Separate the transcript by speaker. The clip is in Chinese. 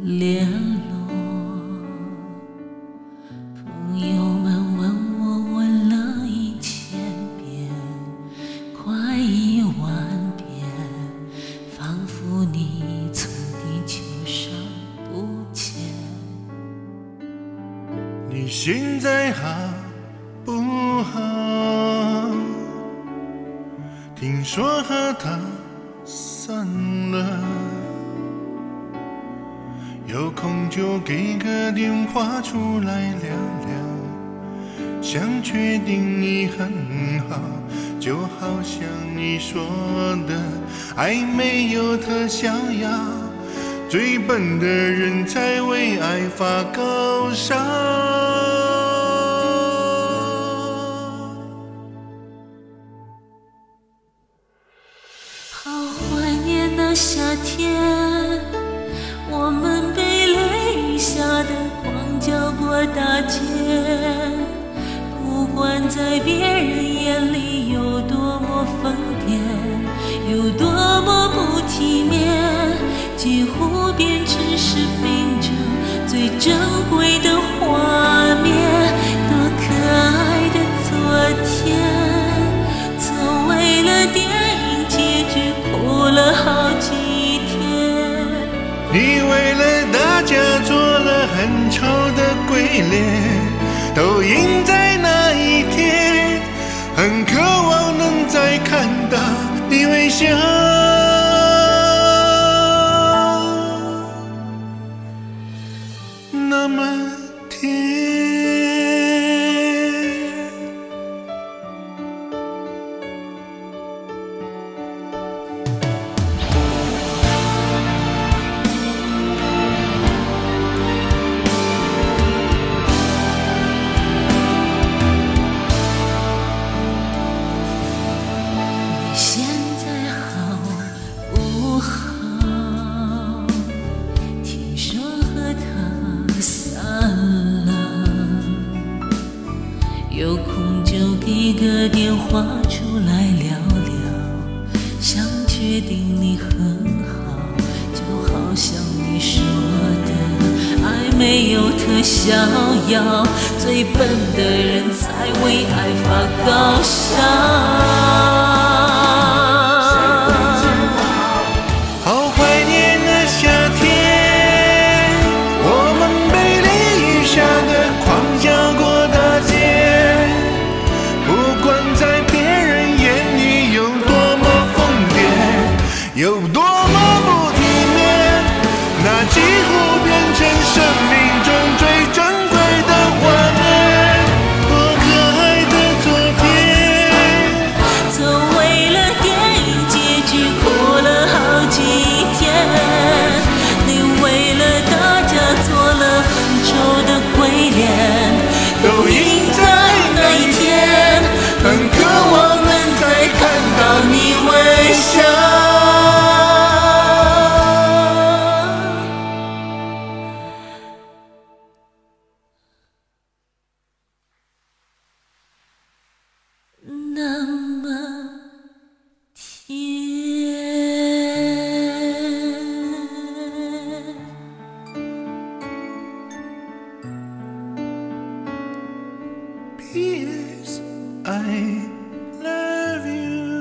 Speaker 1: 联络。朋友们问我问了1000遍，快10000遍，仿佛你从地球上不见。
Speaker 2: 你现在好不好？听说和他散了，有空就给个电话出来聊聊，想确定你很好，就好像你说的，爱没有特效药，最笨的人才为爱发高烧。
Speaker 1: 好怀念那夏天，我们被雷雨下的光脚过大街，不管在别人眼里有多么疯癫，有多么不体面，几乎便只是冰着最珍贵的画面。多可爱的昨天，曾为了电影结局哭了好几天。
Speaker 2: 你为了大家做了很丑的鬼脸，都赢在那一天，很渴望能再看到你微笑。那么甜。
Speaker 1: 现在好不好？听说和他散了，有空就给个电话出来聊聊，想确定你很好，就好像你说的，爱没有特效药，最笨的人才为爱发高烧。
Speaker 2: 好怀念那夏天，我们被雷雨下的狂叫过大街，不管在别人眼里有多么疯癫，有多么不体面，那几乎变成生命中最珍贵的画面。多可爱的昨天，
Speaker 1: 曾为了电影结局哭了好几天，你为了大家做了很丑的鬼脸，
Speaker 2: 都赢在那一天，很渴望能再看到你微笑。
Speaker 1: 那么甜。
Speaker 2: P.S. I love you.